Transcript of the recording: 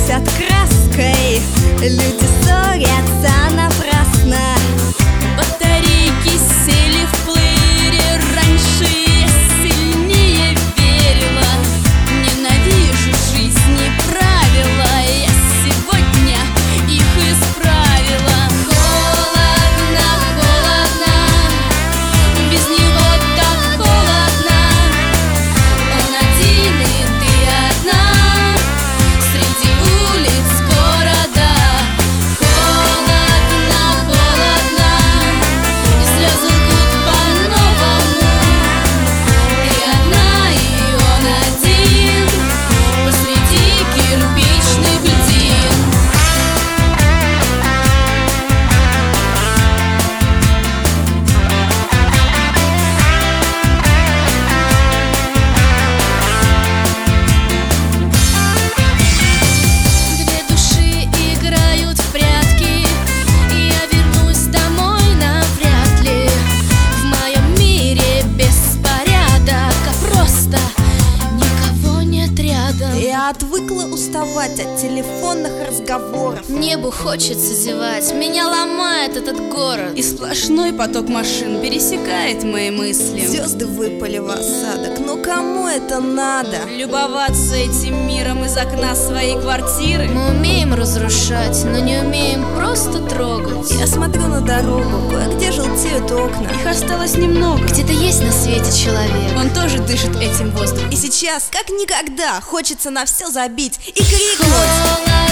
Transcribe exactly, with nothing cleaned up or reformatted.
красят краской, люди ссорятся напрасно. Батарейки сели в плеере, раньше я сильнее верила. Ненавижу жизни правила, я сегодня их исправила. Холодно, холодно, без него так холодно. Он один и ты одна среди улиц города. Холодно, холодно, и слезы лгут по-новому. Ты одна и он один посреди кирпичных льдин. Две души играют в прятки, и я вернусь домой навряд ли. В моем мире беспорядок, а просто никого нет рядом. Я отвыкла уставать от телефонных разговоров. Небу хочется зевать, меня ломает этот город. И сплошной поток машин пересекает мои мысли. Звезды выпали в осадок, но кому это надо? Любоваться этим миром из окна своей квартиры. Мы умеем разрушать, но не умеем просто трогать. Я смотрю на дорогу, кое-где желтеют окна. Их осталось немного. Где-то есть на свете человек. Он тоже дышит этим воздухом. И сейчас, как никогда, хочется на все забить и крикнуть: Холодно,